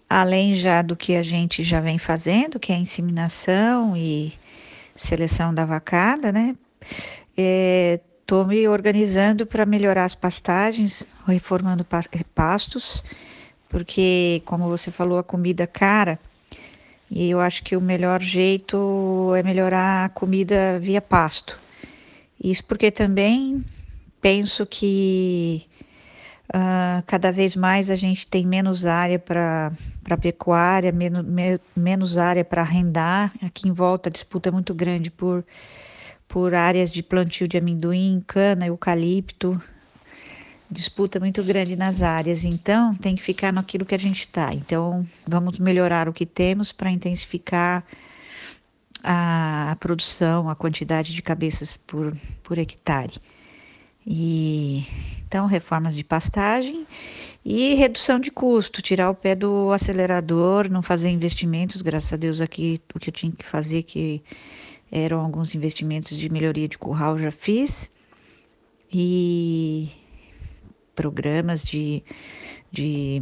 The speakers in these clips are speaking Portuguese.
além já do que a gente já vem fazendo, que é a inseminação e seleção da vacada, né? Estou me organizando para melhorar as pastagens, reformando pastos, porque, como você falou, a comida é cara, e eu acho que o melhor jeito é melhorar a comida via pasto. Isso porque também penso que cada vez mais a gente tem menos área para pecuária, menos área para arrendar. Aqui em volta a disputa é muito grande por áreas de plantio de amendoim, cana, eucalipto. Disputa muito grande nas áreas, então tem que ficar naquilo que a gente está. Então vamos melhorar o que temos para intensificar a produção, a quantidade de cabeças por hectare. E então reformas de pastagem e redução de custo, tirar o pé do acelerador, não fazer investimentos. Graças a Deus aqui o que eu tinha que fazer, que eram alguns investimentos de melhoria de curral, já fiz. E programas de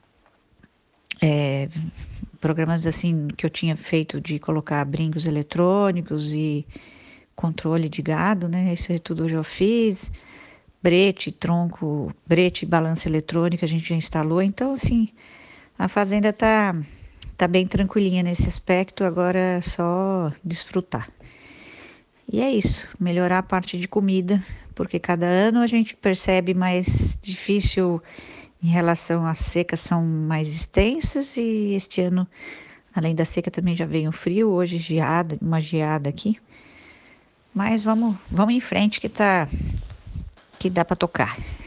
programas assim que eu tinha feito de colocar brincos eletrônicos e controle de gado, né? Isso tudo eu já fiz. Brete, tronco, brete, balança eletrônica a gente já instalou. Então, assim, a fazenda tá bem tranquilinha nesse aspecto, agora é só desfrutar. E é isso, melhorar a parte de comida, porque cada ano a gente percebe mais difícil em relação à seca, são mais extensas e este ano, além da seca, também já veio o frio, hoje geada, uma geada aqui. Mas vamos em frente que dá para tocar.